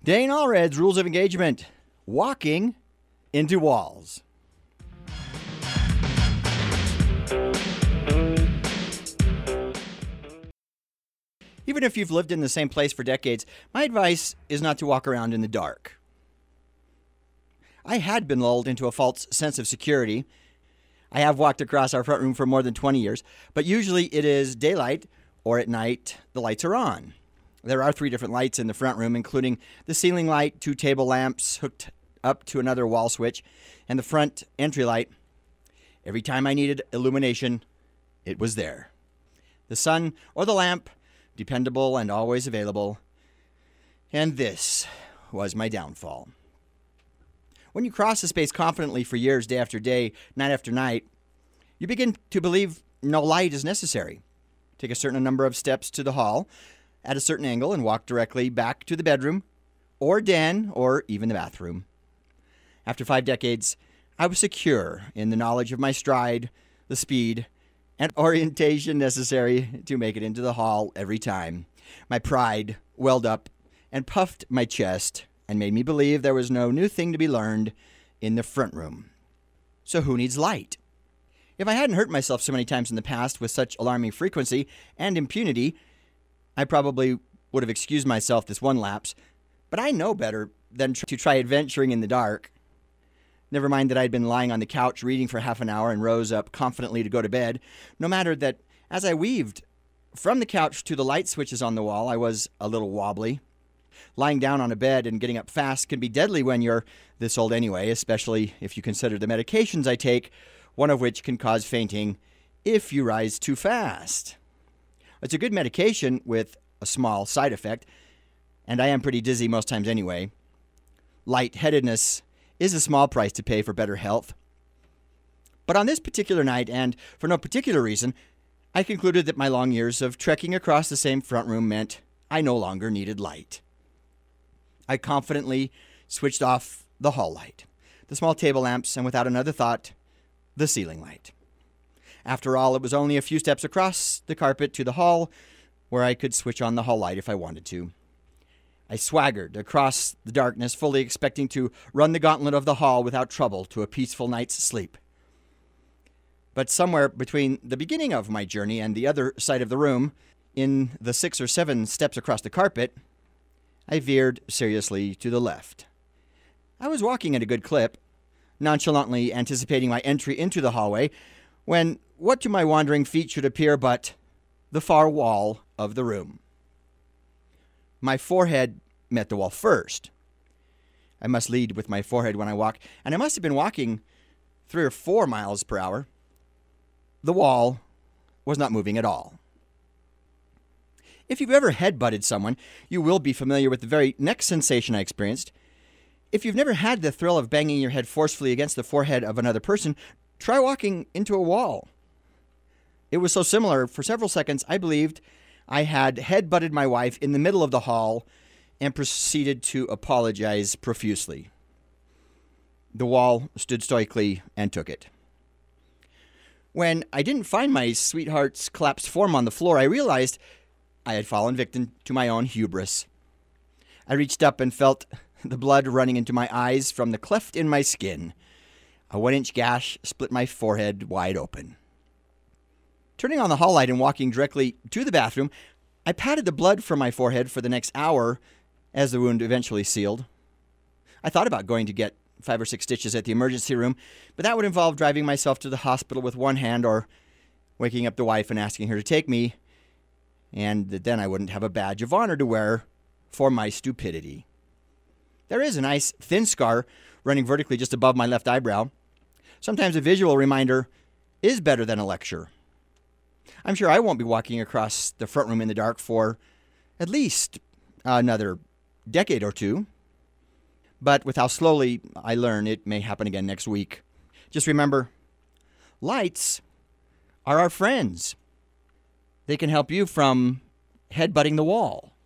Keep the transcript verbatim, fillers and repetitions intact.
Dane Allred's Rules of Engagement. Walking into walls. Even if you've lived in the same place for decades, my advice is not to walk around in the dark. I had been lulled into a false sense of security. I have walked across our front room for more than twenty years, but usually it is daylight or at night the lights are on. There are three different lights in the front room, including the ceiling light, two table lamps hooked up to another wall switch, and the front entry light. Every time I needed illumination, it was there. The sun or the lamp, dependable and always available. And this was my downfall. When you cross a space confidently for years, day after day, night after night, you begin to believe no light is necessary. Take a certain number of steps to the hall at a certain angle and walk directly back to the bedroom or den or even the bathroom. After five decades, I was secure in the knowledge of my stride, the speed, and orientation necessary to make it into the hall every time. My pride welled up and puffed my chest and made me believe there was no new thing to be learned in the front room. So who needs light? If I hadn't hurt myself so many times in the past with such alarming frequency and impunity, I probably would have excused myself this one lapse, but I know better than to try adventuring in the dark. Never mind that I'd been lying on the couch reading for half an hour and rose up confidently to go to bed. No matter that as I weaved from the couch to the light switches on the wall, I was a little wobbly. Lying down on a bed and getting up fast can be deadly when you're this old anyway, especially if you consider the medications I take, one of which can cause fainting if you rise too fast. It's a good medication with a small side effect, and I am pretty dizzy most times anyway. Lightheadedness is a small price to pay for better health. But on this particular night, and for no particular reason, I concluded that my long years of trekking across the same front room meant I no longer needed light. I confidently switched off the hall light, the small table lamps, and without another thought, the ceiling light. After all, it was only a few steps across the carpet to the hall, where I could switch on the hall light if I wanted to. I swaggered across the darkness, fully expecting to run the gauntlet of the hall without trouble to a peaceful night's sleep. But somewhere between the beginning of my journey and the other side of the room, in the six or seven steps across the carpet, I veered seriously to the left. I was walking at a good clip, nonchalantly anticipating my entry into the hallway, when what to my wandering feet should appear but the far wall of the room. My forehead met the wall first. I must lead with my forehead when I walk, and I must have been walking three or four miles per hour. The wall was not moving at all. If you've ever headbutted someone, you will be familiar with the very next sensation I experienced. If you've never had the thrill of banging your head forcefully against the forehead of another person, try walking into a wall. It was so similar, for several seconds, I believed I had headbutted my wife in the middle of the hall and proceeded to apologize profusely. The wall stood stoically and took it. When I didn't find my sweetheart's collapsed form on the floor, I realized I had fallen victim to my own hubris. I reached up and felt the blood running into my eyes from the cleft in my skin. A one-inch gash split my forehead wide open. Turning on the hall light and walking directly to the bathroom, I patted the blood from my forehead for the next hour as the wound eventually sealed. I thought about going to get five or six stitches at the emergency room, but that would involve driving myself to the hospital with one hand or waking up the wife and asking her to take me, and then I wouldn't have a badge of honor to wear for my stupidity. There is a nice thin scar running vertically just above my left eyebrow. Sometimes a visual reminder is better than a lecture. I'm sure I won't be walking across the front room in the dark for at least another decade or two. But with how slowly I learn, it may happen again next week. Just remember, lights are our friends. They can help you from headbutting the wall.